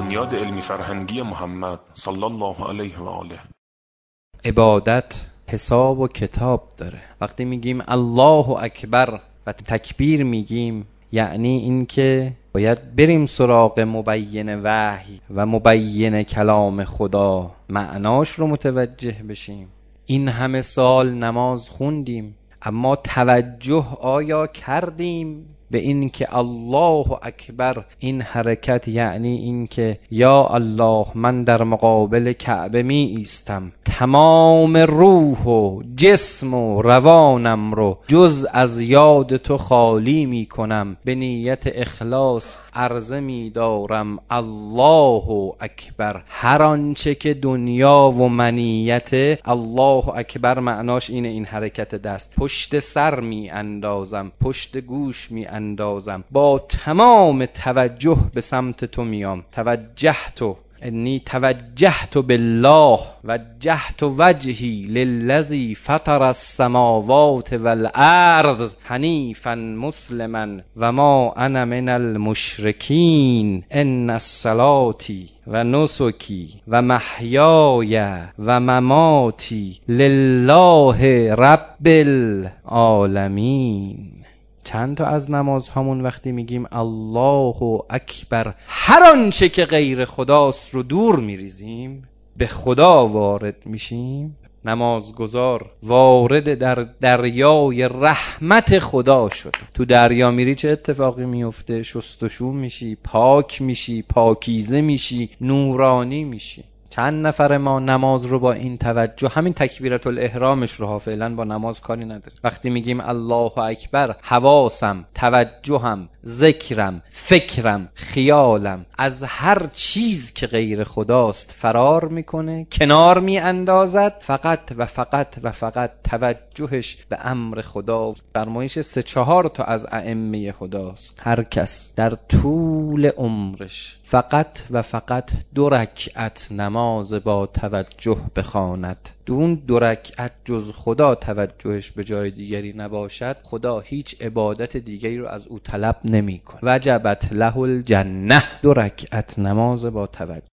بنیاد علمی فرهنگی محمد صلی الله علیه و آله. عبادت حساب و کتاب داره. وقتی میگیم الله اکبر و تکبیر میگیم، یعنی این که باید بریم سراغ مبین وحی و مبین کلام خدا، معناش رو متوجه بشیم. این همه سال نماز خوندیم، اما توجه آیا کردیم به این که الله اکبر این حرکت یعنی این که یا الله من در مقابل کعبه می ایستم، تمام روح و جسم و روانم رو جز از یاد تو خالی می کنم، به نیت اخلاص عرضه می دارم الله اکبر. هر آنچه که دنیا و منیت الله اکبر معناش اینه، این حرکت دست پشت سر می اندازم، پشت گوش می اندازم، با تمام توجه به سمت تو میام. توجهت انی توجهت بالله وجهت وجهی للذی فطر السماوات والارض حنیفا مسلما و ما انا من المشرکین ان الصلاة و نسکی و محیای و مماتی لله رب العالمین. چند تا از نمازهامون وقتی میگیم الله اکبر، هر آنچه که غیر خداست رو دور میریزیم، به خدا وارد میشیم. نمازگزار وارد در دریای رحمت خدا شد. تو دریا میری چه اتفاقی میفته؟ شستشو میشی، پاک میشی، پاکیزه میشی، نورانی میشی. چند نفر ما نماز رو با این توجه، همین تکبیرت الاحرامش رو فعلا با نماز کاری نداره، وقتی میگیم الله اکبر حواسم، توجهم، ذکرم، فکرم، خیالم از هر چیز که غیر خداست فرار میکنه، کنار میاندازد، فقط و فقط و فقط توجهش به امر خدا. فرمایش 3-4 تا از ائمه خداست، هر کس در طول عمرش فقط و فقط 2 رکعت نماز با توجه بخواند، اون 2 رکعت جز خدا توجهش به جای دیگری نباشد، خدا هیچ عبادت دیگری رو از او طلب نمی کند. وجبت له الجنه. 2 رکعت نماز با توجه.